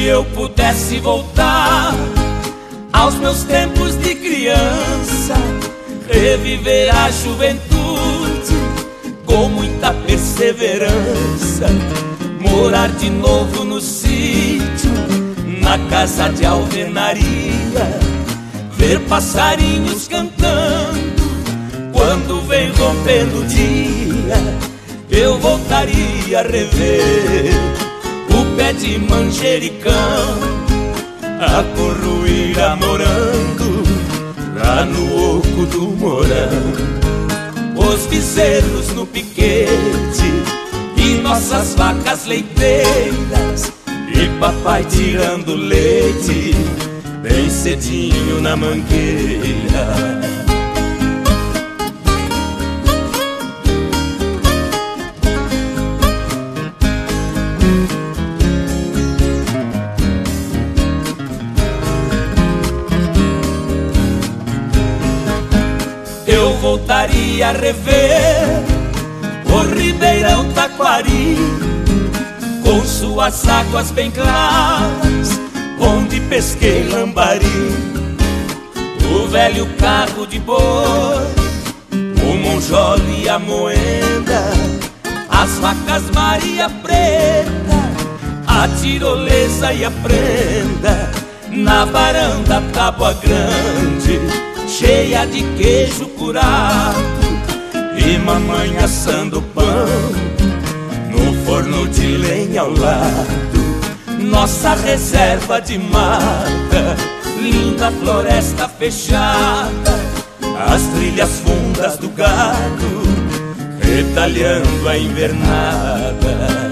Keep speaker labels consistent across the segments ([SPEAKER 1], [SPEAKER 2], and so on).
[SPEAKER 1] eu pudesse voltar aos meus tempos de criança, reviver a juventude com muita perseverança, morar de novo no sítio, na casa de alvenaria, ver passarinhos cantando quando vem rompendo o dia. Eu voltaria a rever o pé de manjericão, a corruíra morando lá no oco do morão, os bezerros no piquete e nossas vacas leiteiras, e papai tirando leite bem cedinho na mangueira. Eu voltaria a rever o Ribeirão Taquari, com suas águas bem claras, onde pesquei lambari, o velho carro de boi, o monjolo e a moenda, as vacas Maria Preta, a tirolesa e a prenda, na varanda Tábua Grande, cheia de queijo curado, e mamãe assando pão no forno de lenha ao lado. Nossa reserva de mata, linda floresta fechada, as trilhas fundas do gado retalhando a invernada.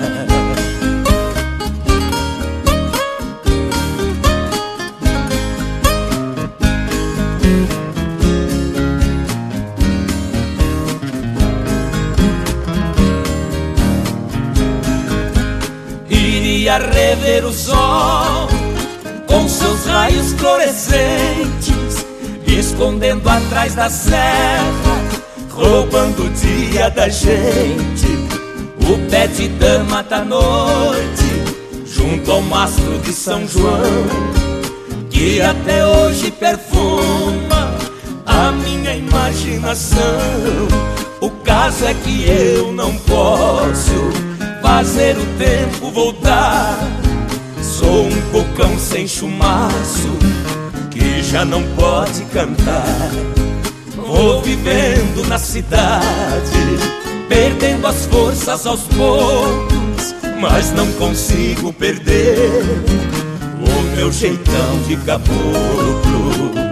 [SPEAKER 1] Iria rever o sol com seus raios fluorescentes, escondendo atrás da serra, roubando o dia da gente. O pé de dama da noite, junto ao mastro de São João, que até hoje perfuma a minha imaginação. O caso é que eu não posso fazer o tempo voltar. Sou um cocão sem chumaço que já não pode cantar. Vou vivendo na cidade, perdendo as forças aos poucos, mas não consigo perder o meu jeitão de caboclo.